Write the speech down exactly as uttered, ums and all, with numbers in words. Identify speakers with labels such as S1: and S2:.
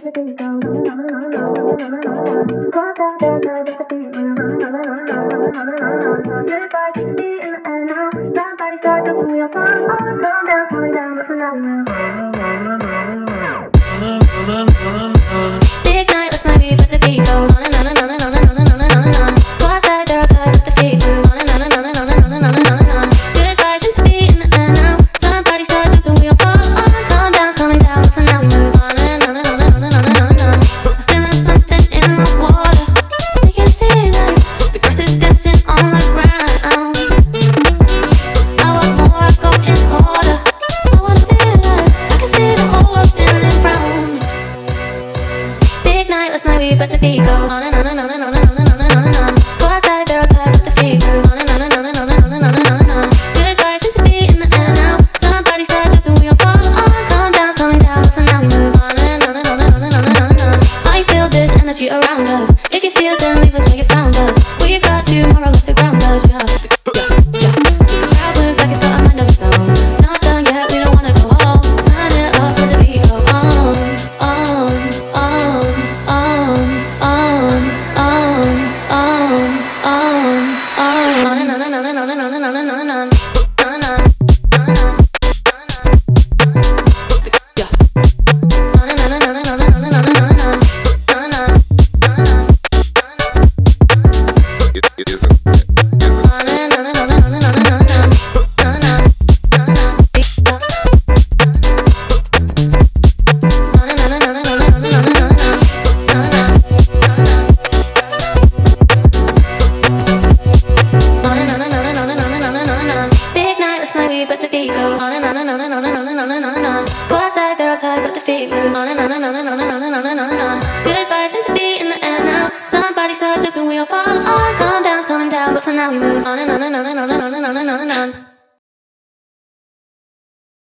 S1: Big night, let's maybe but the beat goes on and on and on and on and on and on and on and on. Go outside, they're outside, but the feet move on and on and on and on and on and on and on and on. Good vibes seem to be in the air now. Somebody starts jumping, we all fall on. Calm down, it's coming down, so now we move on and on and on and on and on and on and on. I'm feeling something in my water. I can see like the grass is dancing on the ground. I want more, I go in order. I wanna feel like I can see the whole world spinning round. Big night, let's not leave, but the beat goes on and on and on and on and on and on and on and on. Go outside, they're outside, but the feet move on and on and on and on and on and on and on and on. Good vibes seem to be in the air now. Somebody starts jumping, we all fall on. Calm down, it's coming down, so now we move on and on and on and on and on and on and on. I feel this energy around us. If you see us, then leave us where you found us. We got tomorrow left to ground us, yeah. Yeah, yeah. The crowd moves like it's got a mind of its own. Not done yet, we don't wanna go home. Turn it up, let the beat go on, on, on, on, on, on, on, on, on and on and on and on and on and on and on and on and on. But the beat goes on and on and on and on and on and on and on and on. Go outside, they're outside, but the feet move on and on and on and on and on and on and on and on. Good vibes seem to be in the air now. Somebody starts jumping, we all fall on. Calm down, it's coming down, but for now we move on and on and on and on and on and on and on and on.